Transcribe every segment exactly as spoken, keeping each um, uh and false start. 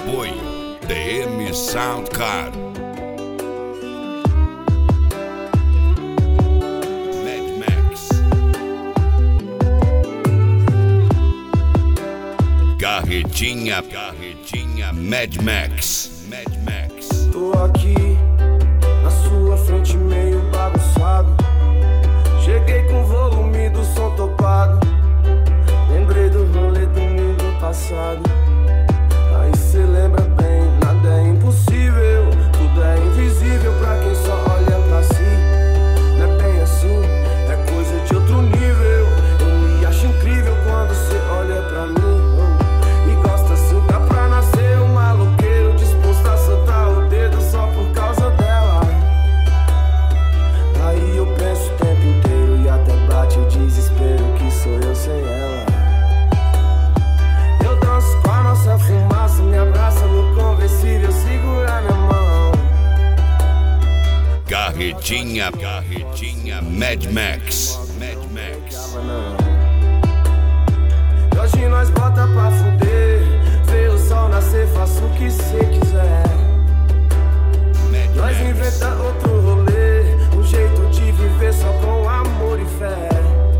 Apoio T M Sound Card. Mad Max. Carretinha, carretinha, Mad Max. Mad Max. Tô aqui na sua frente meio bagunçado. Cheguei com o volume do som topado. Lembrei do rolê domingo passado. Aí cê lembra bem, nada é impossível. Tudo é invisível pra quem só olha pra si. Não é bem assim, é coisa de outro nível. Eu me acho incrível quando cê olha pra mim, oh. E gosta assim, dá pra nascer um maloqueiro disposto a soltar o dedo só por causa dela. Aí eu penso o tempo inteiro e até bate o desespero que sou eu sem ela. Eu danço com a nossa fumaça, me abraça no conversível, segura minha mão. Carretinha, carretinha, Mad Max. Mad Max. E hoje nós bota pra fuder, vê o sol nascer, faça o que cê quiser. Mad Nós Max. inventa outro rolê, um jeito de viver só com amor e fé.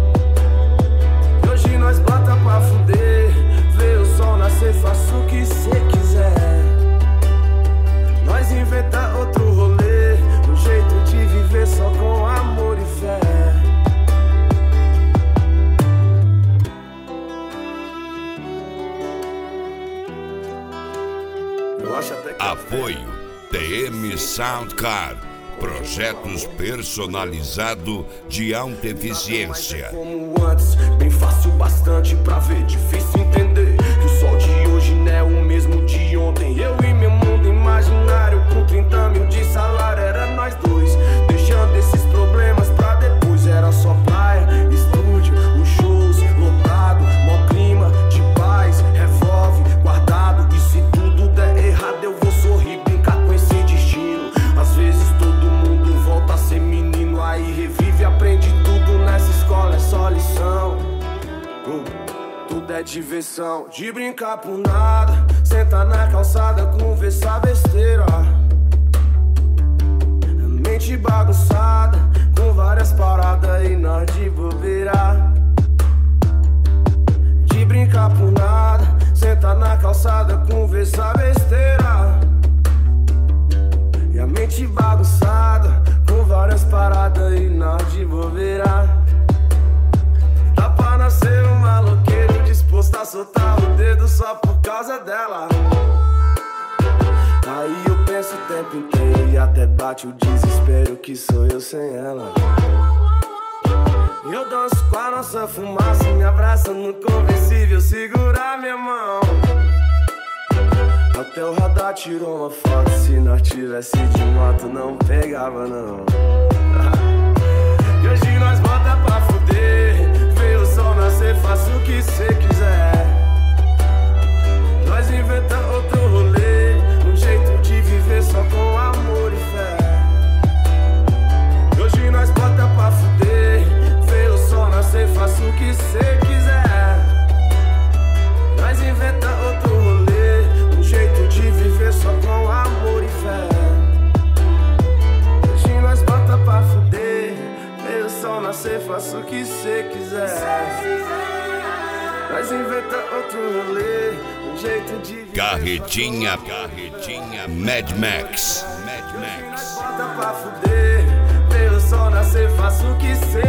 E hoje nós bota pra fuder, vê o sol nascer, faça o que cê quiser. Nós inventa outro rolê, um jeito de viver só com amor e fé. Eu acho até que Apoio T M Sound Card. Projetos personalizados de alta eficiência. como antes, bem fácil bastante pra ver, difícil entender que o sol de hoje não é o mesmo de ontem. Eu e meu mundo imaginário com trinta mil de salário, era nós dois, deixando esses problemas pra depois. Era só praia, estúdio, os shows lotado, mó clima de paz, revolve guardado. E se tudo der errado eu vou sorrir, brincar com esse destino. Às vezes todo mundo volta a ser menino, aí revive, aprende tudo nessa escola, é só lição. Uh, tudo é diversão, de brincar por nada, sentar na calçada, conversar besteira. Mente bagunçada, com várias paradas e nós de bobeira. De brincar por nada, sentar na calçada, conversar besteira. E a mente bagunçada, com várias paradas e nós de bobeira. Dá pra nascer um maloqueiro disposto a soltar o dedo só por causa dela. Aí eu penso o tempo inteiro e até bate o desespero que sou eu sem ela. Eu danço com a nossa fumaça, me abraça no conversível, segura minha mão. Até o radar tirou uma foto, se nós tivesse de moto não pegava não. E hoje nós bota pra fuder, vê o sol nascer, faça o que cê quiser. Nós inventa outro rolê, um jeito de viver só com amor e fé. E hoje nós bota pra fuder, vê o sol nascer, faça o que cê quiser. Nós inventa outro rolê, um jeito de viver só com amor e fé. Hoje nós bota pra fuder, vê o sol nascer, faça o que cê quiser. Nós inventa outro rolê, um jeito de viver. Carretinha, carretinha, Mad Max. Mad Max. Bota pra fuder, vê o sol nascer, faça o que cê